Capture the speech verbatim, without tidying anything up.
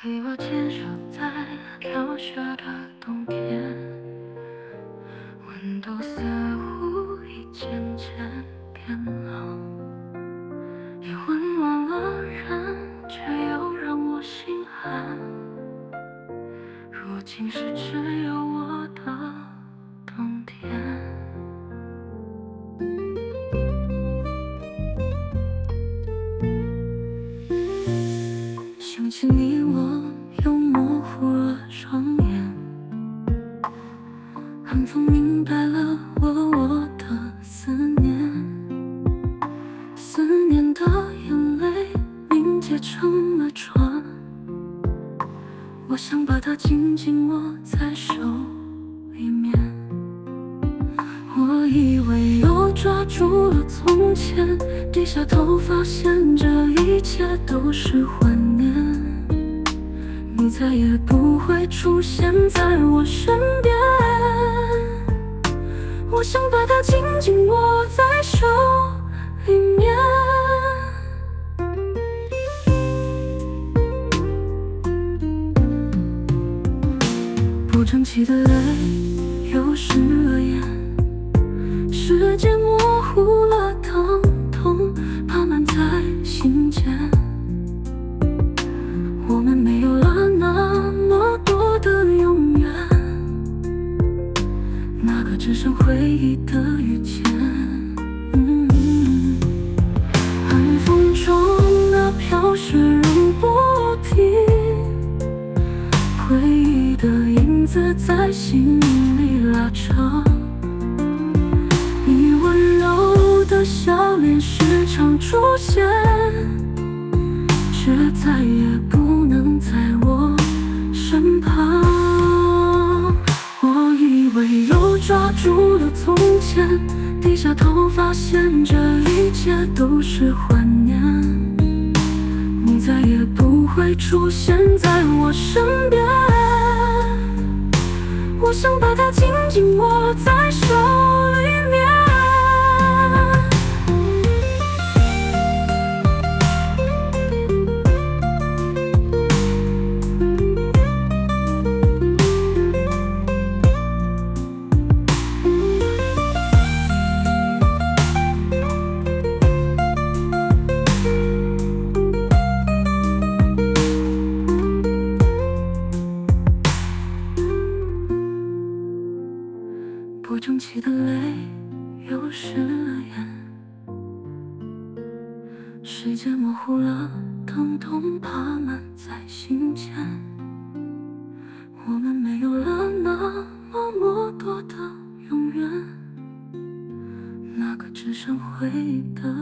陪我牵手在飘雪的冬天，温度似乎已渐渐变冷，也温暖了人，却又让我心寒。如今是只有我的冬天。想起你，我又模糊了双眼，寒风明白了我我的思念，思念的眼泪凝结成了船，我想把它紧紧握在手里面。我以为又抓住了从前，低下头发现这一切都是幻念，你再也不会出现在我身边。我想把它紧紧握在手里面，不争气的泪又湿了眼，世界模糊了，疼痛爬满在心间。我们没有了那么多的永远，那个只剩回忆的遇见。嗯，寒风中的飘雪仍不停，回忆的影子在心里拉扯，你温柔的笑脸时常出现，却再也不能在我身旁。我以为又抓住了从前，低下头发现这一切都是幻念，你再也不会出现在我身边。我想把它紧紧握在手里面，不争气的泪又湿了眼，世界模糊了，疼痛爬满在心间。我们没有了那么多的永远，那个只剩回忆的